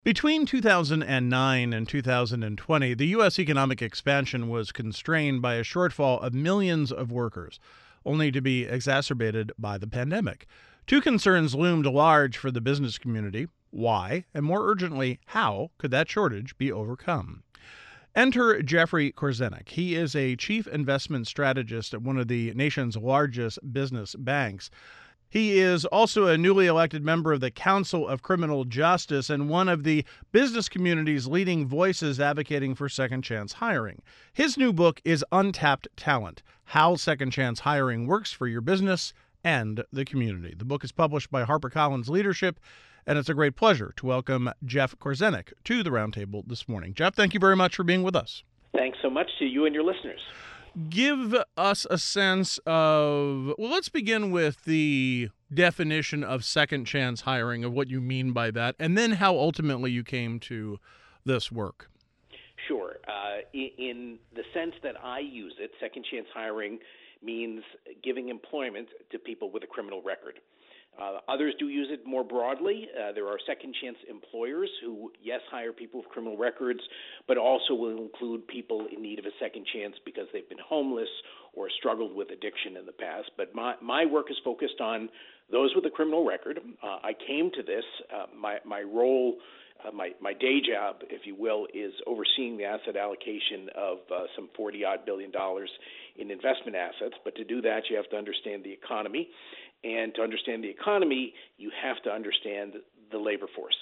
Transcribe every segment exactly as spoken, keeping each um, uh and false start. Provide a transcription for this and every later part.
Between two thousand nine and two thousand twenty, the U S economic expansion was constrained by a shortfall of millions of workers, only to be exacerbated by the pandemic. Two concerns loomed large for the business community. Why, and more urgently, how could that shortage be overcome? Enter Jeffrey Korzenik. He is a chief investment strategist at one of the nation's largest business banks. He is also a newly elected member of the Council of Criminal Justice and one of the business community's leading voices advocating for second chance hiring. His new book is Untapped Talent: How Second Chance Hiring Works for Your Business and the Community. The book is published by HarperCollins Leadership, and it's a great pleasure to welcome Jeff Korzenik to the Roundtable this morning. Jeff, thank you very much for being with us. Thanks so much to you and your listeners. Give us a sense of, well, let's begin with the definition of second chance hiring, of what you mean by that, and then how ultimately you came to this work. Sure. Uh, in the sense that I use it, second chance hiring means giving employment to people with a criminal record. Uh, others do use it more broadly. Uh, there are second chance employers who, yes, hire people with criminal records, but also will include people in need of a second chance because they've been homeless or struggled with addiction in the past. But my, my work is focused on those with a criminal record. Uh, I came to this, uh, my, my role, uh, my, my day job, if you will, is overseeing the asset allocation of uh, some forty-odd billion dollars in investment assets. But to do that, you have to understand the economy. And to understand the economy, you have to understand the labor force.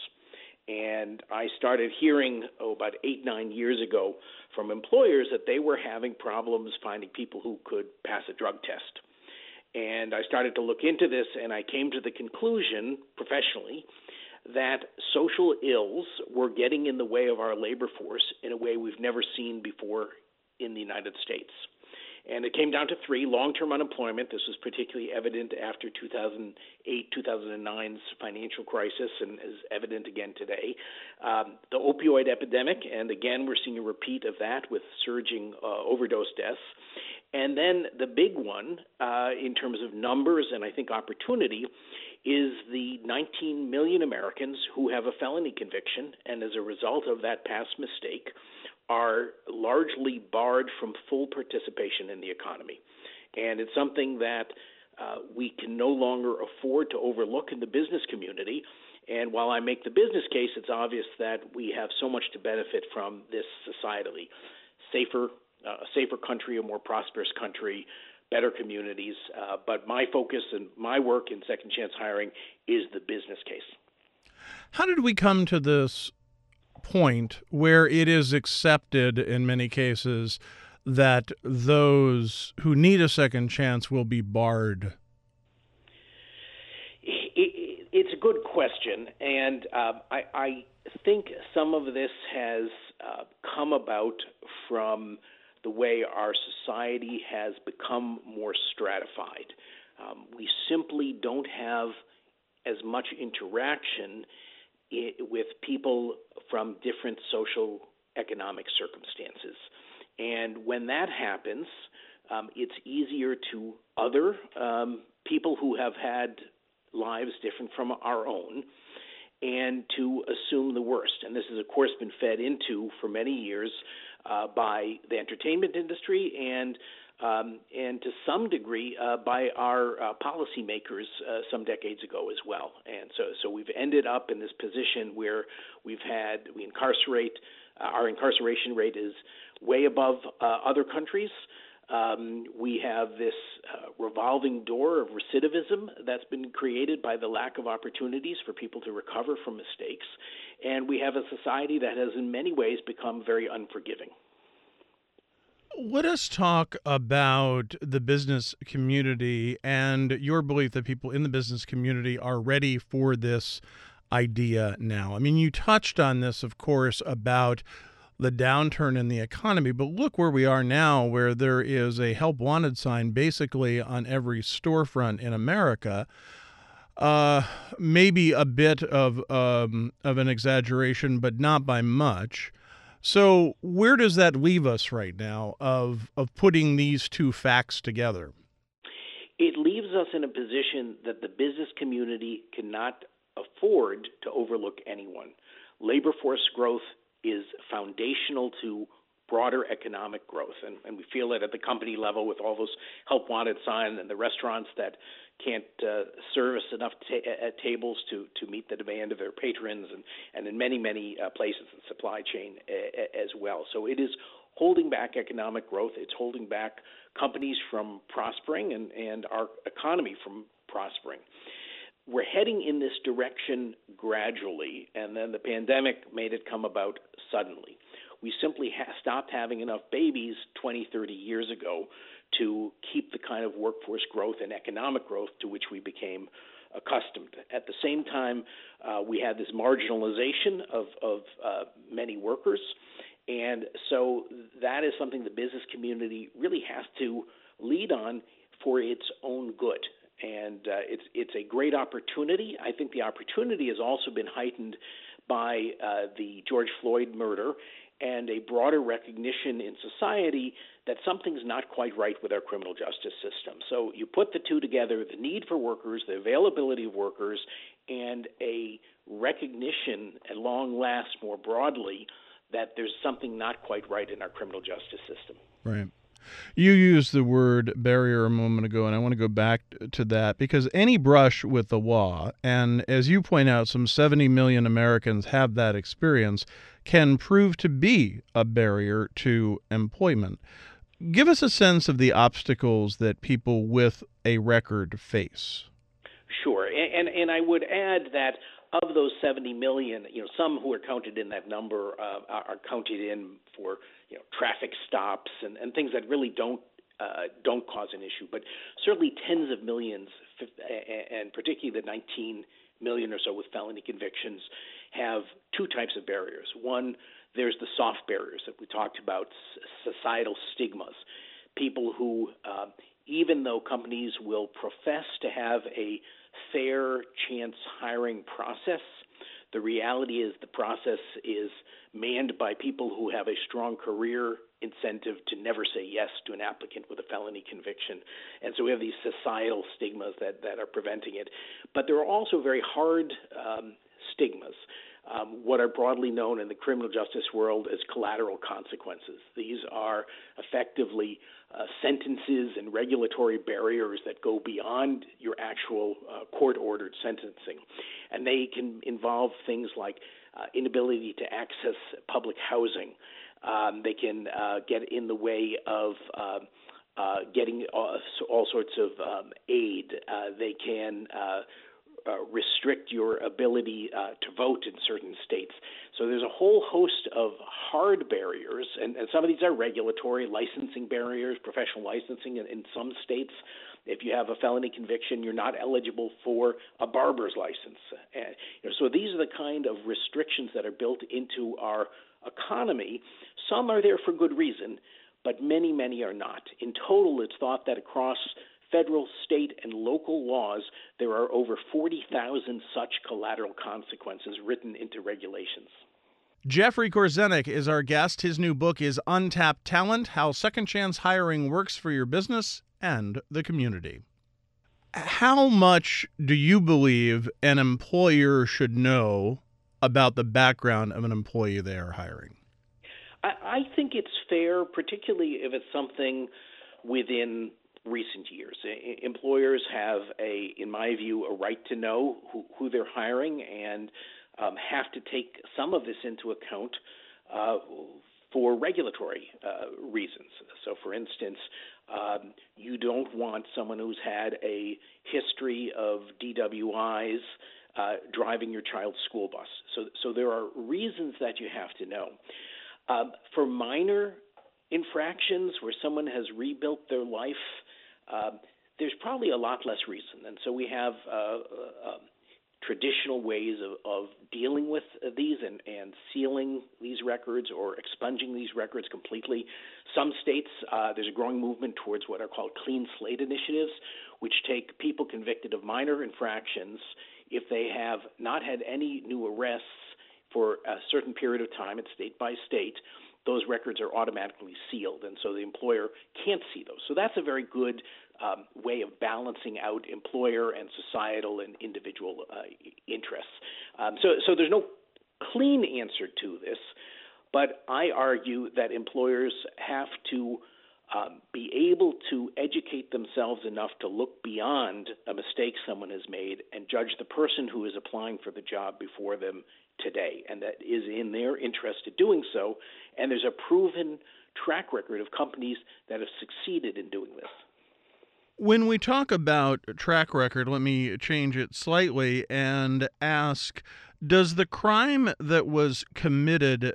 And I started hearing, oh, about eight, nine years ago from employers that they were having problems finding people who could pass a drug test. And I started to look into this, and I came to the conclusion professionally that social ills were getting in the way of our labor force in a way we've never seen before in the United States. And it came down to three: long-term unemployment. This was particularly evident after two thousand eight, two thousand nine's financial crisis, and is evident again today. Um, the opioid epidemic, and again, we're seeing a repeat of that with surging uh, overdose deaths. And then the big one, uh, in terms of numbers and I think opportunity, is the nineteen million Americans who have a felony conviction, and as a result of that past mistake, are largely barred from full participation in the economy. And it's something that uh, we can no longer afford to overlook in the business community. And while I make the business case, it's obvious that we have so much to benefit from this societally. Safer, uh, a safer country, a more prosperous country, better communities. Uh, but my focus and my work in second chance hiring is the business case. How did we come to this point where it is accepted in many cases that those who need a second chance will be barred? It, it's a good question, and uh, I, I think some of this has uh, come about from the way our society has become more stratified. Um, we simply don't have as much interaction with people from different social economic circumstances. And when that happens, um, it's easier to other um, people who have had lives different from our own and to assume the worst. And this has, of course, been fed into for many years uh, by the entertainment industry and Um, and to some degree uh, by our uh, policymakers uh, some decades ago as well. And so, so we've ended up in this position where we've had, we incarcerate, uh, our incarceration rate is way above uh, other countries. Um, we have this uh, revolving door of recidivism that's been created by the lack of opportunities for people to recover from mistakes. And we have a society that has in many ways become very unforgiving. Let us talk about the business community and your belief that people in the business community are ready for this idea now. I mean, you touched on this, of course, about the downturn in the economy, but look where we are now, where there is a help wanted sign basically on every storefront in America. Uh, maybe a bit of um, of an exaggeration, but not by much. So where does that leave us right now of of putting these two facts together? It leaves us in a position that the business community cannot afford to overlook anyone. labor force growth is foundational to broader economic growth, and, and we feel it at the company level with all those help wanted signs and the restaurants that can't uh, service enough ta- at tables to, to meet the demand of their patrons, and, and in many, many uh, places in the supply chain a- a- as well. So it is holding back economic growth. It's holding back companies from prospering and, and our economy from prospering. We're heading in this direction gradually, and then the pandemic made it come about suddenly. We simply ha- stopped having enough babies twenty, thirty years ago to keep the kind of workforce growth and economic growth to which we became accustomed. At the same time, uh, we had this marginalization of, of uh, many workers, and so that is something the business community really has to lead on for its own good. And uh, it's it's a great opportunity. I think the opportunity has also been heightened by uh, the George Floyd murder and a broader recognition in society that something's not quite right with our criminal justice system. So you put the two together, the need for workers, the availability of workers, and a recognition at long last more broadly that there's something not quite right in our criminal justice system. Right. You used the word barrier a moment ago, and I want to go back to that because any brush with the law, and as you point out, some seventy million Americans have that experience, can prove to be a barrier to employment. Give us a sense of the obstacles that people with a record face. Sure, and, and, and I would add that of those seventy million, you know, some who are counted in that number uh, are counted in for, you know, traffic stops and, and things that really don't uh, don't cause an issue. But certainly tens of millions, and particularly the nineteen million or so with felony convictions, have two types of barriers. One, there's the soft barriers that we talked about, societal stigmas. People who, uh, even though companies will profess to have a fair chance hiring process, the reality is the process is manned by people who have a strong career incentive to never say yes to an applicant with a felony conviction. And so we have these societal stigmas that, that are preventing it. But there are also very hard um, stigmas, um, what are broadly known in the criminal justice world as collateral consequences. These are effectively uh, sentences and regulatory barriers that go beyond your actual uh, court-ordered sentencing. And they can involve things like uh, inability to access public housing. Um, they can uh, get in the way of uh, uh, getting all, all sorts of um, aid. Uh, they can uh, uh, restrict your ability uh, to vote in certain states. So there's a whole host of hard barriers, and, and some of these are regulatory, licensing barriers, professional licensing in, in some states. If you have a felony conviction, you're not eligible for a barber's license. And, you know, so these are the kind of restrictions that are built into our economy. Some are there for good reason, but many, many are not. In total, it's thought that across federal, state, and local laws, there are over forty thousand such collateral consequences written into regulations. Jeffrey Korzenik is our guest. His new book is Untapped Talent: How Second Chance Hiring Works for Your Business and the Community. How much do you believe an employer should know about the background of an employee they are hiring? I, I think it's fair, particularly if it's something within recent years. I, employers have, a, in my view, a right to know who, who they're hiring and um, have to take some of this into account uh, for regulatory uh, reasons. So, for instance, um, you don't want someone who's had a history of D W Is uh, driving your child's school bus. So, so there are reasons that you have to know. Um, for minor infractions where someone has rebuilt their life, uh, there's probably a lot less reason. And so we have uh, uh, traditional ways of, of dealing with these and, and sealing these records or expunging these records completely. Some states, uh, there's a growing movement towards what are called clean slate initiatives, which take people convicted of minor infractions. If they have not had any new arrests for a certain period of time, it's state by state, those records are automatically sealed, and so the employer can't see those. So that's a very good um, way of balancing out employer and societal and individual uh, interests. Um, so, so there's no clean answer to this, but I argue that employers have to um, be able to educate themselves enough to look beyond a mistake someone has made and judge the person who is applying for the job before them today, and that is in their interest to doing so. And there's a proven track record of companies that have succeeded in doing this. When we talk about track record, let me change it slightly and ask, does the crime that was committed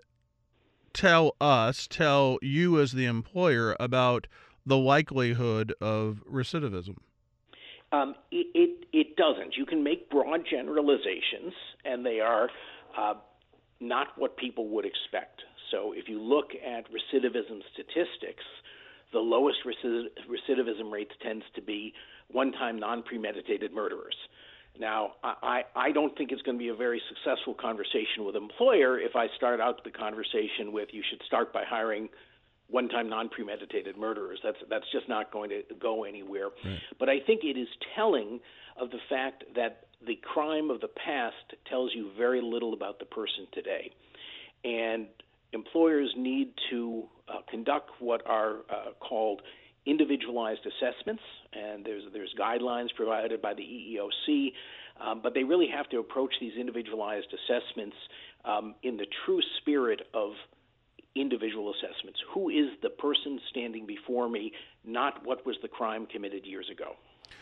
tell us, tell you as the employer about the likelihood of recidivism? Um, it, it, it doesn't. You can make broad generalizations, and they are uh, not what people would expect. So if you look at recidivism statistics, the lowest recidivism rates tends to be one-time non-premeditated murderers. Now, I, I don't think it's going to be a very successful conversation with an employer if I start out the conversation with, you should start by hiring one-time non-premeditated murderers. That's that's just not going to go anywhere. Right. But I think it is telling of the fact that the crime of the past tells you very little about the person today. And employers need to uh, conduct what are uh, called individualized assessments, and there's there's guidelines provided by the E E O C, um, but they really have to approach these individualized assessments um, in the true spirit of individual assessments. Who is the person standing before me, not what was the crime committed years ago?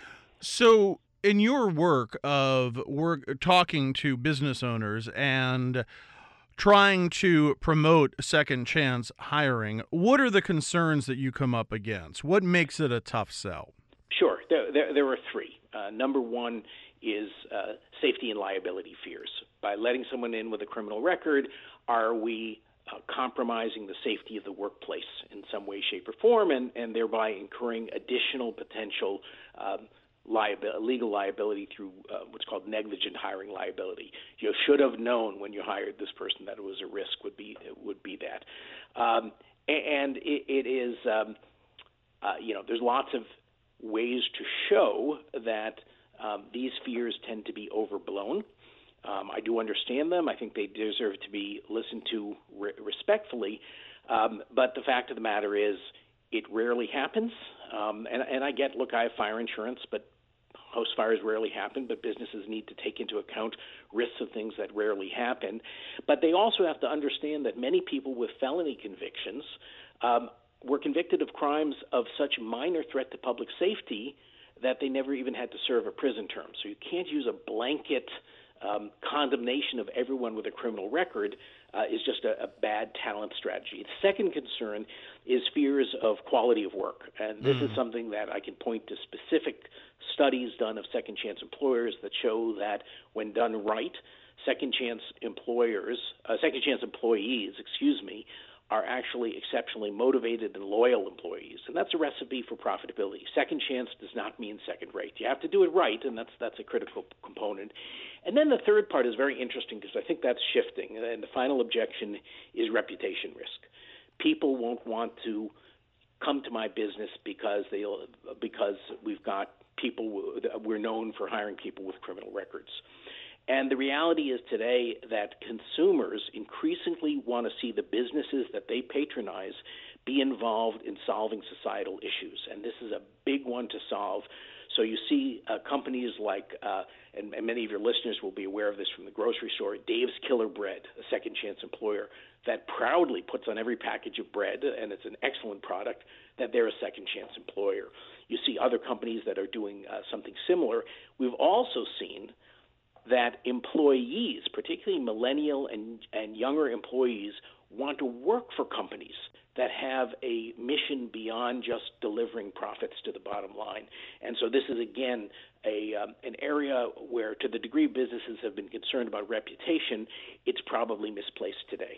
So in your work of work talking to business owners and trying to promote second chance hiring, what are the concerns that you come up against? What makes it a tough sell? Sure. There, there, there are three. Uh, number one is uh, safety and liability fears. By letting someone in with a criminal record, are we uh, compromising the safety of the workplace in some way, shape, or form, and, and thereby incurring additional potential um, Liabil- legal liability through uh, what's called negligent hiring liability. You should have known when you hired this person that it was a risk. Would be would be that, um, and it, it is um, uh, you know there's lots of ways to show that um, these fears tend to be overblown. Um, I do understand them. I think they deserve to be listened to re- respectfully. Um, but the fact of the matter is, it rarely happens. Um, and, and I get, look, I have fire insurance, but house fires rarely happen, but businesses need to take into account risks of things that rarely happen. But they also have to understand that many people with felony convictions um, were convicted of crimes of such minor threat to public safety that they never even had to serve a prison term. So you can't use a blanket um, condemnation of everyone with a criminal record uh, is just a, a bad talent strategy. The second concern is fears of quality of work. And this mm. is something that I can point to specific studies done of second chance employers that show that when done right, second chance employers, uh, second chance employees, excuse me, are actually exceptionally motivated and loyal employees. And that's a recipe for profitability. Second chance does not mean second rate. You have to do it right, and that's that's a critical component. And then the third part is very interesting because I think that's shifting. And the final objection is reputation risk. People won't want to come to my business because they because we've got people, we're known for hiring people with criminal records. And the reality is today that consumers increasingly want to see the businesses that they patronize be involved in solving societal issues. And this is a big one to solve. So you see uh, companies like, uh, and, and many of your listeners will be aware of this from the grocery store, Dave's Killer Bread, a second chance employer that proudly puts on every package of bread, and it's an excellent product, that they're a second chance employer. You see other companies that are doing uh, something similar. We've also seen that employees, particularly millennial and, and younger employees, want to work for companies that have a mission beyond just delivering profits to the bottom line. And so this is, again, a um, an area where, to the degree businesses have been concerned about reputation, it's probably misplaced today.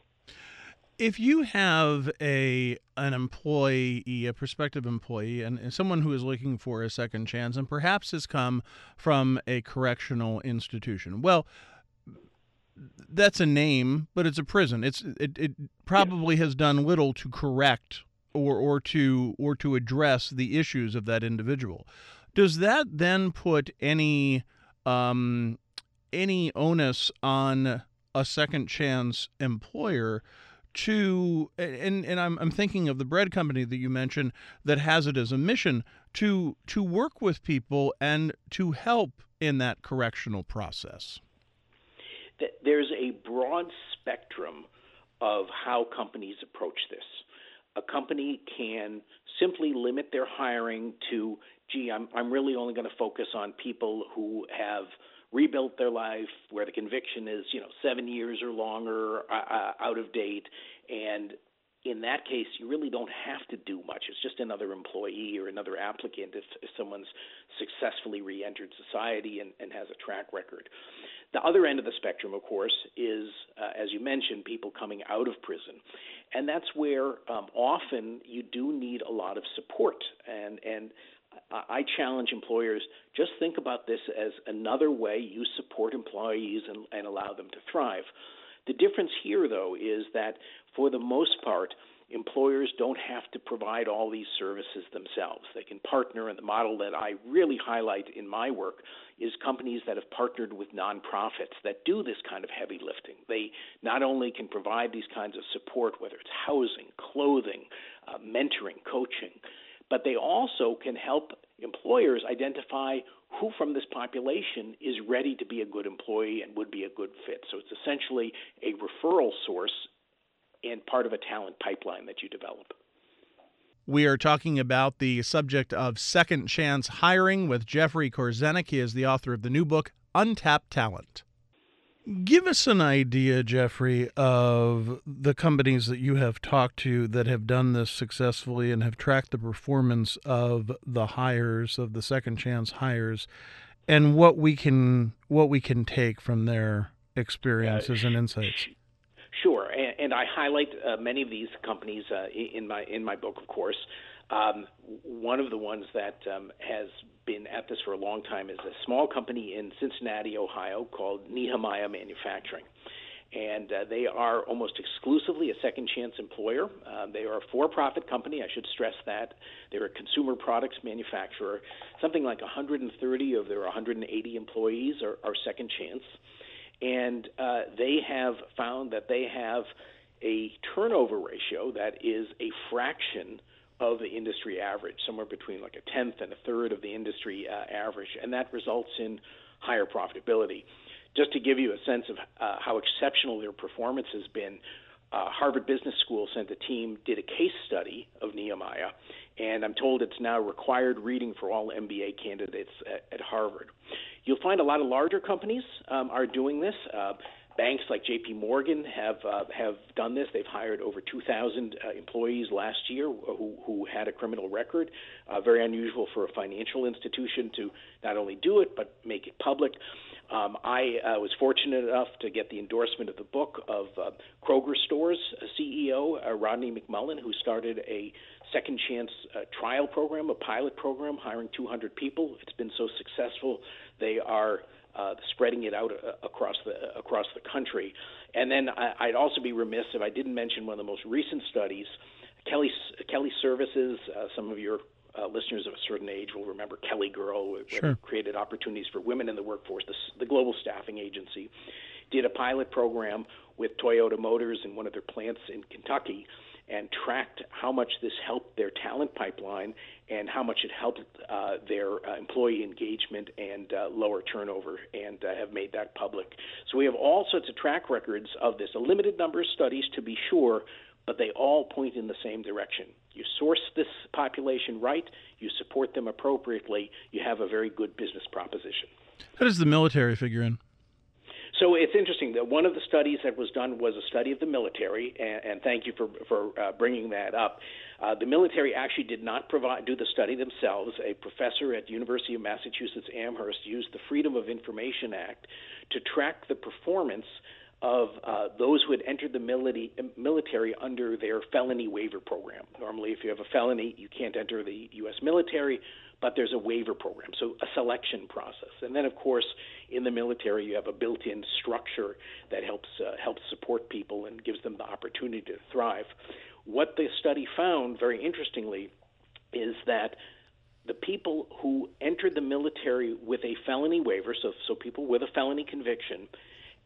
If you have a an employee, a prospective employee, and, and someone who is looking for a second chance and perhaps has come from a correctional institution, well, that's a name, but it's a prison. It's it, it probably has done little to correct or or to or to address the issues of that individual. Does that then put any um, any onus on a second chance employer to, and and I'm I'm thinking of the bread company that you mentioned that has it as a mission to to work with people and to help in that correctional process? There's a broad spectrum of how companies approach this. A company can simply limit their hiring to, gee, I'm I'm really only going to focus on people who have rebuilt their life, where the conviction is, you know, seven years or longer, uh, out of date, and in that case, you really don't have to do much. It's just another employee or another applicant if, if someone's successfully re-entered society and, and has a track record. The other end of the spectrum, of course, is, uh, as you mentioned, people coming out of prison. And that's where um, often you do need a lot of support. And, and I challenge employers, just think about this as another way you support employees and, and allow them to thrive. The difference here, though, is that for the most part, employers don't have to provide all these services themselves. They can partner, and the model that I really highlight in my work is companies that have partnered with nonprofits that do this kind of heavy lifting. They not only can provide these kinds of support, whether it's housing, clothing, uh, mentoring, coaching, but they also can help employers identify who from this population is ready to be a good employee and would be a good fit. So it's essentially a referral source and part of a talent pipeline that you develop. We are talking about the subject of second chance hiring with Jeffrey Korzenik. He is the author of the new book, Untapped Talent. Give us an idea, Jeffrey, of the companies that you have talked to that have done this successfully and have tracked the performance of the hires, of the second chance hires, and what we can what we can take from their experiences uh, and insights. Sure, and, and I highlight uh, many of these companies uh, in my in my book, of course. Um, one of the ones that um, has been at this for a long time is a small company in Cincinnati, Ohio, called Nehemiah Manufacturing. And uh, they are almost exclusively a second chance employer. Uh, they are a for-profit company, I should stress that. They're a consumer products manufacturer. Something like one hundred thirty of their one hundred eighty employees are, are second chance. And uh, they have found that they have a turnover ratio that is a fraction of the industry average, somewhere between like a tenth and a third of the industry uh, average, and that results in higher profitability. Just to give you a sense of uh, how exceptional their performance has been, uh, Harvard Business School sent a team, did a case study of Nehemiah, and I'm told it's now required reading for all M B A candidates at, at Harvard. You'll find a lot of larger companies um, are doing this. Uh, Banks like J P Morgan have uh, have done this. They've hired over two thousand uh, employees last year who, who had a criminal record. Uh, very unusual for a financial institution to not only do it, but make it public. Um, I uh, was fortunate enough to get the endorsement of the book of uh, Kroger Stores C E O, uh, Rodney McMullen, who started a second chance uh, trial program, a pilot program, hiring two hundred people. It's been so successful, they are Uh, spreading it out uh, across the uh, across the country. And then I, I'd also be remiss if I didn't mention one of the most recent studies, Kelly Kelly Services. Uh, some of your uh, listeners of a certain age will remember Kelly Girl, which Sure. created opportunities for women in the workforce. The, the global staffing agency did a pilot program with Toyota Motors in one of their plants in Kentucky, and tracked how much this helped their talent pipeline and how much it helped uh, their uh, employee engagement and uh, lower turnover, and uh, have made that public. So we have all sorts of track records of this, a limited number of studies to be sure, but they all point in the same direction. You source this population right, you support them appropriately, you have a very good business proposition. How does the military figure in? So it's interesting that one of the studies that was done was a study of the military, and, and thank you for for uh, bringing that up. Uh, the military actually did not provide do the study themselves. A professor at University of Massachusetts Amherst used the Freedom of Information Act to track the performance of uh, those who had entered the military, military under their felony waiver program. Normally, if you have a felony, you can't enter the U S military, but there's a waiver program, so a selection process. And then, of course, in the military, you have a built-in structure that helps uh, helps support people and gives them the opportunity to thrive. What the study found, very interestingly, is that the people who entered the military with a felony waiver, so so people with a felony conviction,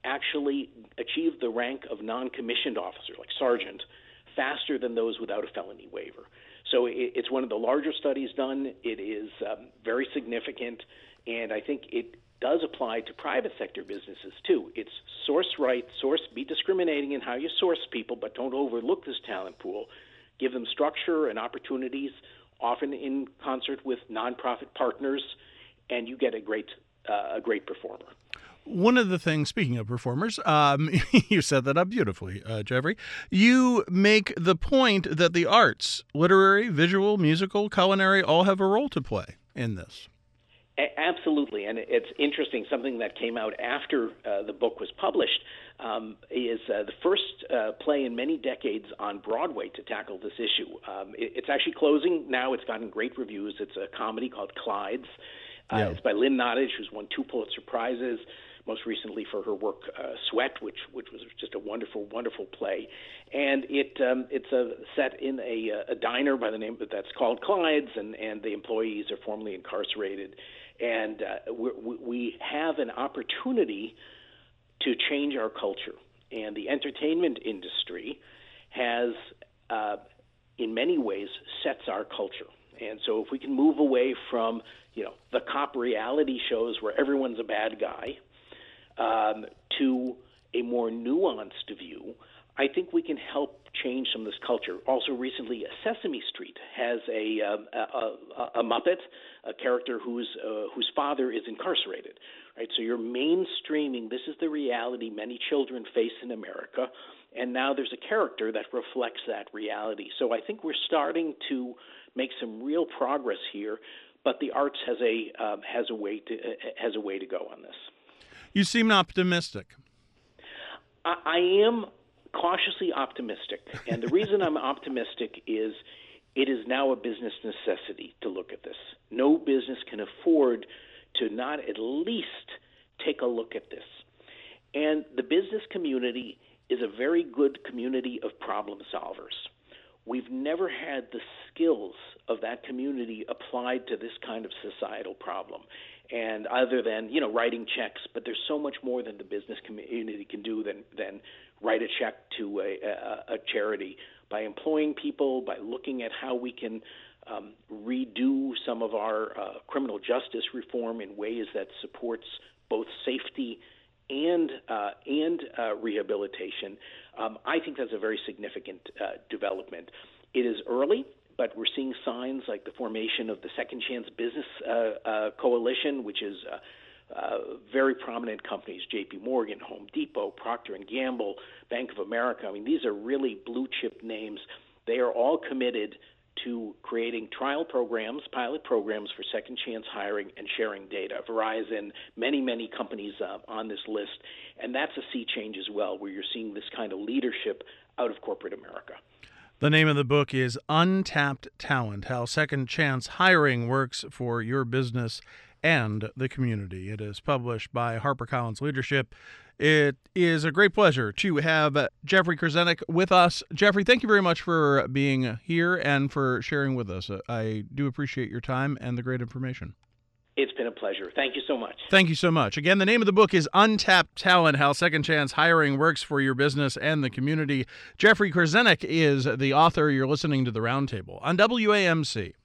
actually achieve the rank of non-commissioned officer, like sergeant, faster than those without a felony waiver. So it, it's one of the larger studies done. It is um, very significant, and I think it does apply to private sector businesses too. It's source right, source, be discriminating in how you source people, but don't overlook this talent pool. Give them structure and opportunities, often in concert with nonprofit partners, and you get a great uh, a great performer. One of the things, speaking of performers, um, you set that up beautifully, uh, Jeffrey. You make the point that the arts, literary, visual, musical, culinary, all have a role to play in this. A- absolutely, and it's interesting. Something that came out after uh, the book was published um, is uh, the first uh, play in many decades on Broadway to tackle this issue. Um, it, it's actually closing now. It's gotten great reviews. It's a comedy called Clydes. Uh, Yeah. It's by Lynn Nottage, who's won two Pulitzer Prizes, most recently for her work uh, Sweat, which which was just a wonderful, wonderful play. And it um, it's a set in a, a diner by the name that's called Clyde's, and, and the employees are formerly incarcerated. And uh, we, we have an opportunity to change our culture. And the entertainment industry has, uh, in many ways, sets our culture. And so if we can move away from, you know, the cop reality shows where everyone's a bad guy, um, to a more nuanced view, I think we can help change some of this culture. Also, recently, Sesame Street has a um, a, a, a Muppet, a character whose uh, whose father is incarcerated. Right, so you're mainstreaming. This is the reality many children face in America, and now there's a character that reflects that reality. So I think we're starting to make some real progress here, but the arts has a um, has a way to uh, has a way to go on this. You seem optimistic. I, I am cautiously optimistic, and the reason I'm optimistic is it is now a business necessity to look at this. No business can afford to not at least take a look at this. And the business community is a very good community of problem solvers. We've never had the skills of that community applied to this kind of societal problem. And other than, you know, writing checks, but there's so much more than the business community can do than, than write a check to a, a, a charity. By employing people, by looking at how we can um, redo some of our uh, criminal justice reform in ways that supports both safety and uh, and uh, rehabilitation, um, I think that's a very significant uh, development. It is early, but we're seeing signs like the formation of the Second Chance Business uh, uh, Coalition, which is uh, uh, very prominent companies, J P Morgan, Home Depot, Procter and Gamble, Bank of America. I mean, these are really blue-chip names. They are all committed to creating trial programs, pilot programs for second chance hiring and sharing data. Verizon, many, many companies uh, on this list. And that's a sea change as well, where you're seeing this kind of leadership out of corporate America. The name of the book is Untapped Talent, How Second Chance Hiring Works for Your Business and the Community. It is published by HarperCollins Leadership. It is a great pleasure to have Jeffrey Kurzenik with us. Jeffrey, thank you very much for being here and for sharing with us. I do appreciate your time and the great information. It's been a pleasure. Thank you so much. Thank you so much. Again, the name of the book is Untapped Talent, How Second Chance Hiring Works for Your Business and the Community. Jeffrey Kurzenik is the author. You're listening to The Roundtable on W A M C.